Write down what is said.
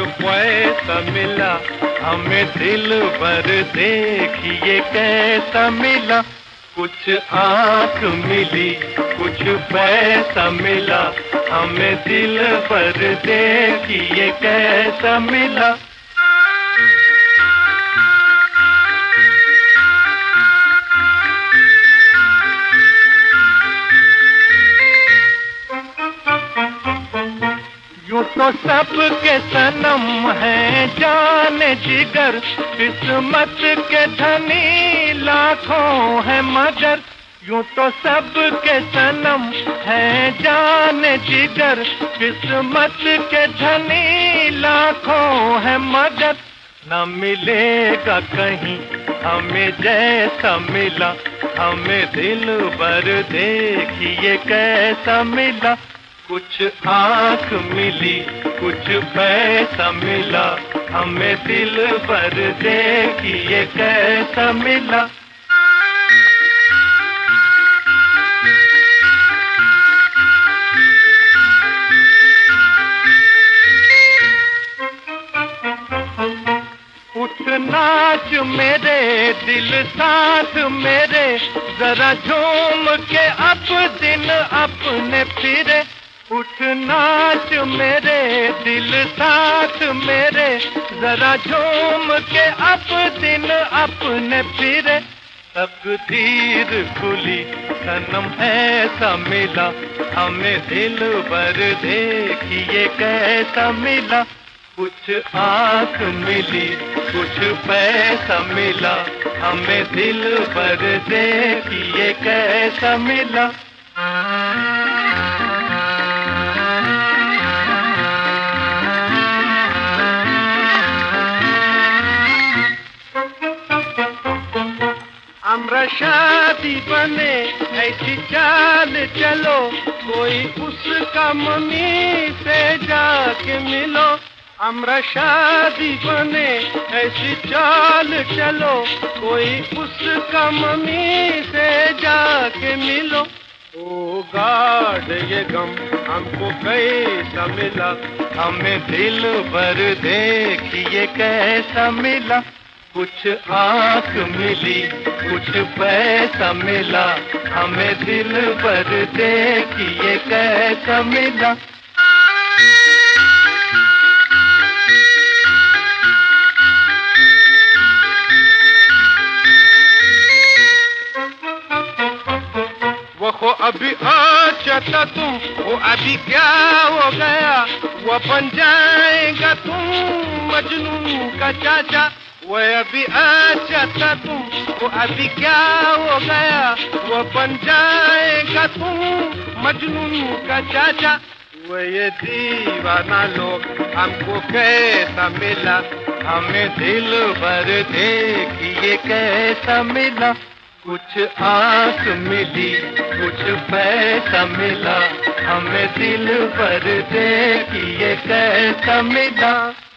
पैसा मिला, हमें दिल भर देखिए कैसा मिला। कुछ आँख मिली, कुछ पैसा मिला, हमें दिल भर देखिए कैसा मिला। यूं तो सबके सनम हैं जाने जिगर, किस्मत के धनी लाखों हैं मगर। यूं तो सबके सनम हैं जाने जिगर, किस्मत के धनी लाखों हैं मगर। न मिलेगा कहीं हमें जैसा मिला, हमें दिल भर देखिए कैसा मिला। कुछ आँख मिली, कुछ पैसा मिला, हमें दिल भर देखिए कैसा मिला। उठ नाच मेरे दिल साथ मेरे, जरा झूम के अब दिन अपने फिरे। उठ नाच मेरे दिल साथ मेरे, जरा झूम के अब दिन अपने फिरे। तकदीर खुली सनम ऐसा मिला, हमें दिल भर देखिए कैसा मिला। कुछ आँख मिली, कुछ पैसा मिला, हमें दिल भर देखिए कैसा मिला। हमरा शादी बने ऐसी चाल चलो, कोई उसका मम्मी से जाके मिलो। हमरा शादी बने ऐसी चाल चलो, कोई उसका मम्मी से जाके मिलो। ओ गाड ये गम हमको कैसा मिला, हमें दिल भर देखिए कैसा मिला। कुछ आँख मिली, कुछ पैसा मिला, हमें दिल भर देखिए कैसा मिला। वो अभी अच्छा था तुम, वो अभी क्या हो गया? वो बन जाएगा तुम मजनू का चाचा। वो अभी अच्छा था तुम, वो अभी क्या हो गया? वो बन जाएगा तुम मजनू का चाचा। वो ये दीवाना लोग हमको कैसा मिला, हमें दिल भर देखिए कैसा मिला। कुछ आँख मिली, कुछ पैसा मिला, हमें दिल भर देखिए कैसा मिला।